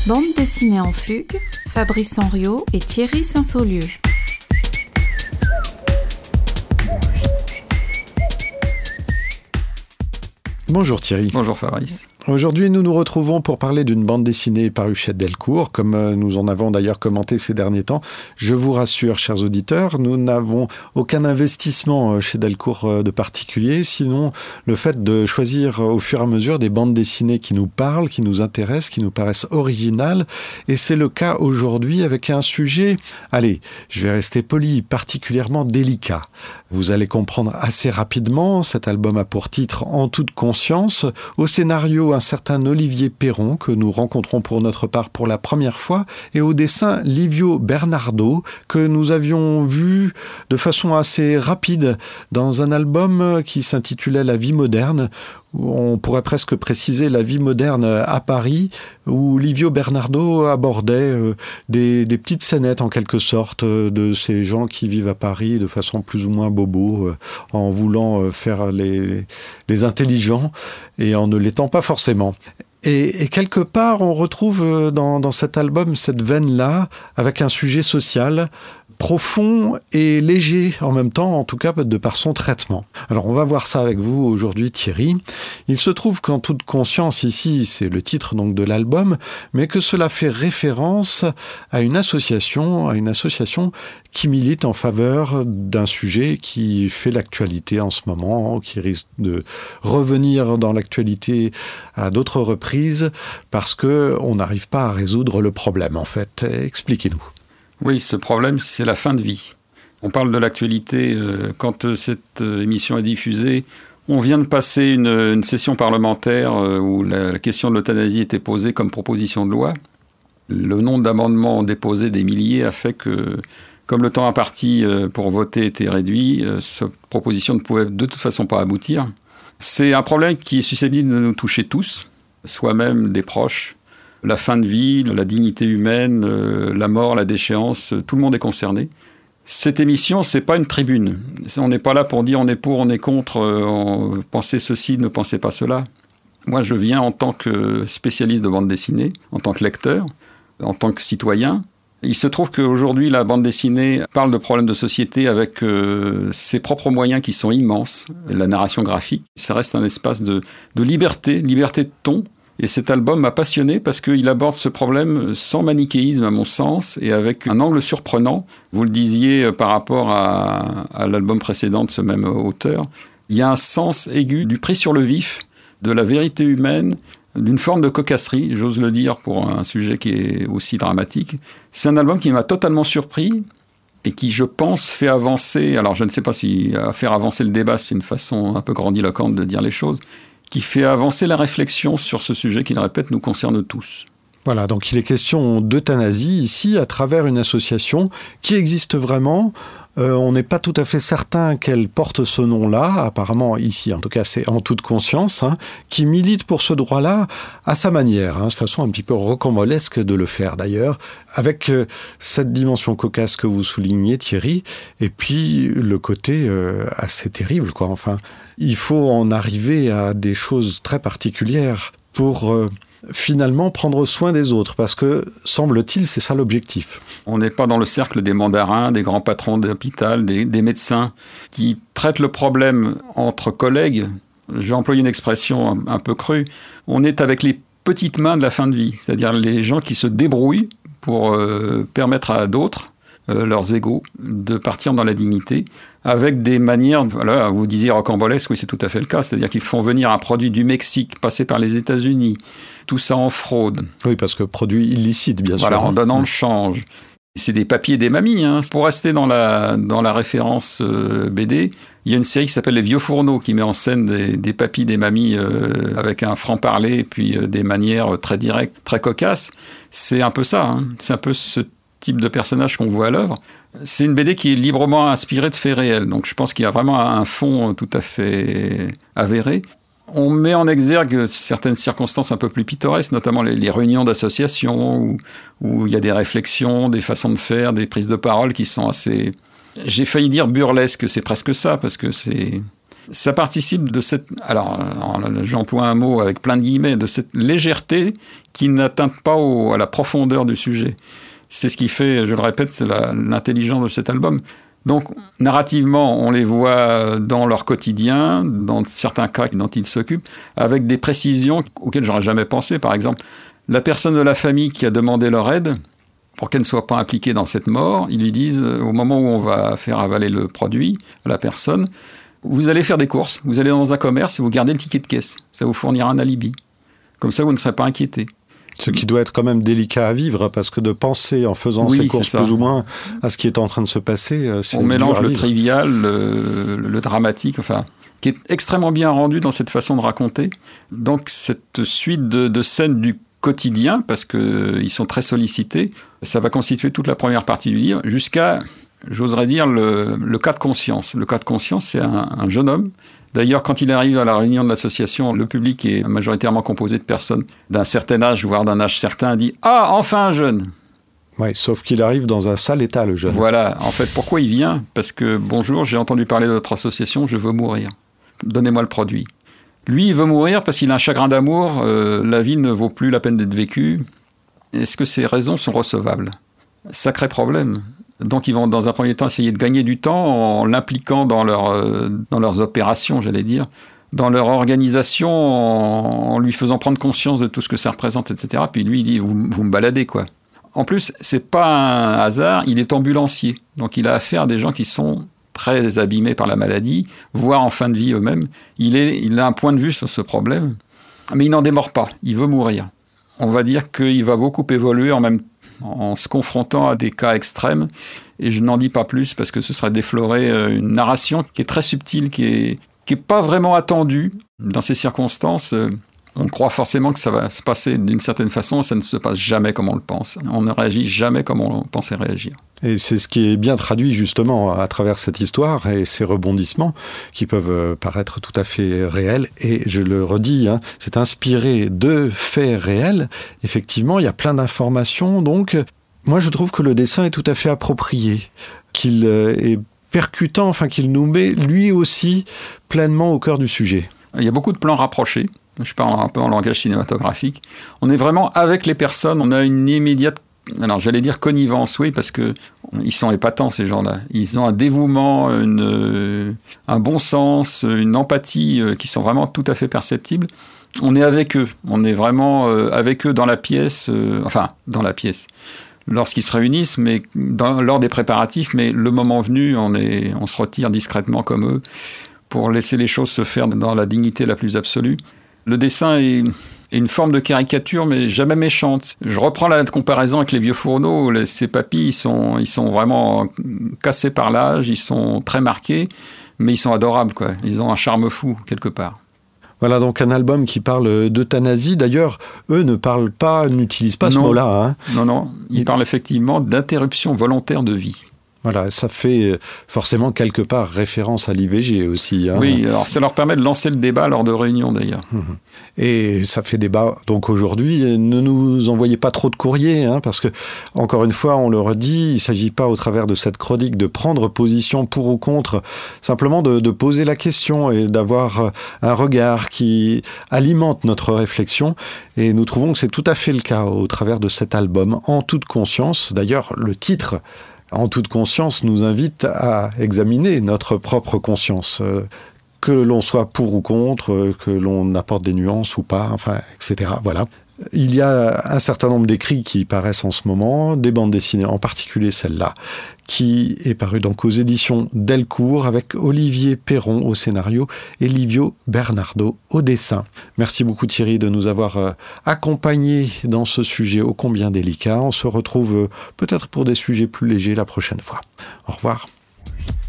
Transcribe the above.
Bande dessinée en fugue, Fabrice Henriot et Thierry Saint-Saulieu. Bonjour Thierry. Bonjour Fabrice. Aujourd'hui, nous nous retrouvons pour parler d'une bande dessinée parue chez Delcourt, comme nous en avons d'ailleurs commenté ces derniers temps. Je vous rassure, chers auditeurs, nous n'avons aucun investissement chez Delcourt de particulier, sinon le fait de choisir au fur et à mesure des bandes dessinées qui nous parlent, qui nous intéressent, qui nous paraissent originales. Et c'est le cas aujourd'hui avec un sujet, allez, je vais rester poli, particulièrement délicat. Vous allez comprendre assez rapidement, cet album a pour titre « En toute conscience », au scénario un certain Olivier Perron, que nous rencontrons pour notre part pour la première fois, et au dessin Livio Bernardo, que nous avions vu de façon assez rapide dans un album qui s'intitulait La vie moderne, où on pourrait presque préciser La vie moderne à Paris, où Livio Bernardo abordait des petites scénettes en quelque sorte de ces gens qui vivent à Paris de façon plus ou moins bobo, en voulant faire les intelligents et en ne l'étant pas forcément. Et quelque part, on retrouve dans cet album cette veine-là, avec un sujet social profond et léger en même temps, en tout cas de par son traitement. Alors on va voir ça avec vous aujourd'hui Thierry. Il se trouve qu'en toute conscience ici, c'est le titre donc de l'album, mais que cela fait référence à une association qui milite en faveur d'un sujet qui fait l'actualité en ce moment, qui risque de revenir dans l'actualité à d'autres reprises parce que on n'arrive pas à résoudre le problème en fait. Expliquez-nous. Oui, ce problème, c'est la fin de vie. On parle de l'actualité. Quand cette émission est diffusée, on vient de passer une session parlementaire où la question de l'euthanasie était posée comme proposition de loi. Le nombre d'amendements déposés, des milliers, a fait que, comme le temps imparti pour voter était réduit, cette proposition ne pouvait de toute façon pas aboutir. C'est un problème qui est susceptible de nous toucher tous, soi-même, des proches. La fin de vie, la dignité humaine, la mort, la déchéance, tout le monde est concerné. Cette émission, c'est pas une tribune. On n'est pas là pour dire on est pour, on est contre, pensez ceci, ne pensez pas cela. Moi, je viens en tant que spécialiste de bande dessinée, en tant que lecteur, en tant que citoyen. Il se trouve qu'aujourd'hui, la bande dessinée parle de problèmes de société avec ses propres moyens qui sont immenses. La narration graphique, ça reste un espace de liberté de ton. Et cet album m'a passionné parce qu'il aborde ce problème sans manichéisme à mon sens et avec un angle surprenant. Vous le disiez par rapport à l'album précédent de ce même auteur. Il y a un sens aigu du pris sur le vif, de la vérité humaine, d'une forme de cocasserie, j'ose le dire pour un sujet qui est aussi dramatique. C'est un album qui m'a totalement surpris et qui, je pense, fait avancer, alors je ne sais pas si faire avancer le débat, c'est une façon un peu grandiloquente de dire les choses, qui fait avancer la réflexion sur ce sujet qui, je le répète, nous concerne tous. Voilà, donc il est question d'euthanasie ici à travers une association qui existe vraiment. On n'est pas tout à fait certain qu'elle porte ce nom-là, apparemment ici, en tout cas c'est En toute conscience, qui milite pour ce droit-là à sa manière, de façon un petit peu rocambolesque de le faire d'ailleurs, avec cette dimension cocasse que vous soulignez Thierry, et puis le côté assez terrible, quoi. Enfin, il faut en arriver à des choses très particulières pour finalement prendre soin des autres, parce que, semble-t-il, c'est ça l'objectif. On n'est pas dans le cercle des mandarins, des grands patrons d'hôpital, des médecins qui traitent le problème entre collègues. Je vais employer une expression un peu crue. On est avec les petites mains de la fin de vie, c'est-à-dire les gens qui se débrouillent pour permettre à d'autres, leurs égaux, de partir dans la dignité, avec des manières, voilà, vous disiez rocambolesque, oui c'est tout à fait le cas, c'est-à-dire qu'ils font venir un produit du Mexique, passer par les États-Unis, tout ça en fraude. Oui, parce que produit illicite, bien sûr. Voilà, en donnant le change. C'est des papiers des mamies. Pour rester dans la référence BD, il y a une série qui s'appelle Les Vieux Fourneaux, qui met en scène des papis des mamies avec un franc-parler, puis des manières très directes, très cocasses. C'est un peu ça, c'est un peu ce type de personnage qu'on voit à l'œuvre. C'est une BD qui est librement inspirée de faits réels, donc je pense qu'il y a vraiment un fond tout à fait avéré. On met en exergue certaines circonstances un peu plus pittoresques, notamment les réunions d'associations où il y a des réflexions, des façons de faire, des prises de parole qui sont assez... J'ai failli dire burlesques, c'est presque ça, parce que Ça participe de cette... Alors, j'emploie un mot avec plein de guillemets, de cette légèreté qui n'atteint pas à la profondeur du sujet. C'est ce qui fait, je le répète, c'est l'intelligence de cet album. Donc, narrativement, on les voit dans leur quotidien, dans certains cas dont ils s'occupent, avec des précisions auxquelles j'aurais jamais pensé. Par exemple, la personne de la famille qui a demandé leur aide, pour qu'elle ne soit pas impliquée dans cette mort, ils lui disent, au moment où on va faire avaler le produit à la personne, vous allez faire des courses, vous allez dans un commerce et vous gardez le ticket de caisse. Ça vous fournira un alibi. Comme ça, vous ne serez pas inquiété. Ce qui doit être quand même délicat à vivre, parce que de penser en faisant ses courses plus ou moins à ce qui est en train de se passer, c'est on mélange le vivre. Trivial, le dramatique, enfin, qui est extrêmement bien rendu dans cette façon de raconter. Donc cette suite de scènes du quotidien, parce qu'ils sont très sollicités, ça va constituer toute la première partie du livre, jusqu'à, j'oserais dire, le cas de conscience. Le cas de conscience, c'est un jeune homme. D'ailleurs, quand il arrive à la réunion de l'association, le public est majoritairement composé de personnes d'un certain âge, voire d'un âge certain, dit « Ah, enfin un jeune !» Oui, sauf qu'il arrive dans un sale état, le jeune. Voilà. En fait, pourquoi il vient ? Parce que, bonjour, j'ai entendu parler de votre association, je veux mourir. Donnez-moi le produit. Lui, il veut mourir parce qu'il a un chagrin d'amour, la vie ne vaut plus la peine d'être vécue. Est-ce que ces raisons sont recevables ? Sacré problème. Donc, ils vont, dans un premier temps, essayer de gagner du temps en l'impliquant dans leurs opérations, j'allais dire, dans leur organisation, en lui faisant prendre conscience de tout ce que ça représente, etc. Puis lui, il dit, vous me baladez, quoi. En plus, c'est pas un hasard, il est ambulancier. Donc, il a affaire à des gens qui sont très abîmés par la maladie, voire en fin de vie eux-mêmes. Il a un point de vue sur ce problème, mais il n'en démord pas, il veut mourir. On va dire qu'il va beaucoup évoluer en se confrontant à des cas extrêmes, et je n'en dis pas plus parce que ce serait déflorer une narration qui est très subtile, qui est pas vraiment attendue dans ces circonstances. On croit forcément que ça va se passer d'une certaine façon, et ça ne se passe jamais comme on le pense. On ne réagit jamais comme on pensait réagir. Et c'est ce qui est bien traduit justement à travers cette histoire et ces rebondissements qui peuvent paraître tout à fait réels. Et je le redis, c'est inspiré de faits réels. Effectivement, il y a plein d'informations. Donc, moi, je trouve que le dessin est tout à fait approprié, qu'il est percutant, enfin qu'il nous met lui aussi pleinement au cœur du sujet. Il y a beaucoup de plans rapprochés. Je parle un peu en langage cinématographique. On est vraiment avec les personnes, on a une immédiate, alors j'allais dire connivence, oui, parce que ils sont épatants, ces gens-là. Ils ont un dévouement, un bon sens, une empathie qui sont vraiment tout à fait perceptibles. On est avec eux, on est vraiment avec eux dans la pièce, lorsqu'ils se réunissent, mais lors des préparatifs, mais le moment venu, on se retire discrètement comme eux pour laisser les choses se faire dans la dignité la plus absolue. Le dessin est une forme de caricature, mais jamais méchante. Je reprends la comparaison avec les vieux fourneaux. Ces papys, ils sont vraiment cassés par l'âge, ils sont très marqués, mais ils sont adorables, quoi. Ils ont un charme fou, quelque part. Voilà donc un album qui parle d'euthanasie. D'ailleurs, eux n'utilisent pas ce mot-là. Non, ils parlent effectivement d'interruption volontaire de vie. Voilà, ça fait forcément quelque part référence à l'IVG aussi. Oui, alors ça leur permet de lancer le débat lors de réunions d'ailleurs. Et ça fait débat donc aujourd'hui. Ne nous envoyez pas trop de courriers, parce que, encore une fois, on le redit, il ne s'agit pas au travers de cette chronique de prendre position pour ou contre, simplement de poser la question et d'avoir un regard qui alimente notre réflexion. Et nous trouvons que c'est tout à fait le cas au travers de cet album, En toute conscience. D'ailleurs, le titre En toute conscience nous invite à examiner notre propre conscience, que l'on soit pour ou contre, que l'on apporte des nuances ou pas, etc. Voilà. Il y a un certain nombre d'écrits qui paraissent en ce moment, des bandes dessinées, en particulier celle-là, qui est parue donc aux éditions Delcourt avec Olivier Perron au scénario et Livio Bernardo au dessin. Merci beaucoup Thierry de nous avoir accompagnés dans ce sujet ô combien délicat. On se retrouve peut-être pour des sujets plus légers la prochaine fois. Au revoir.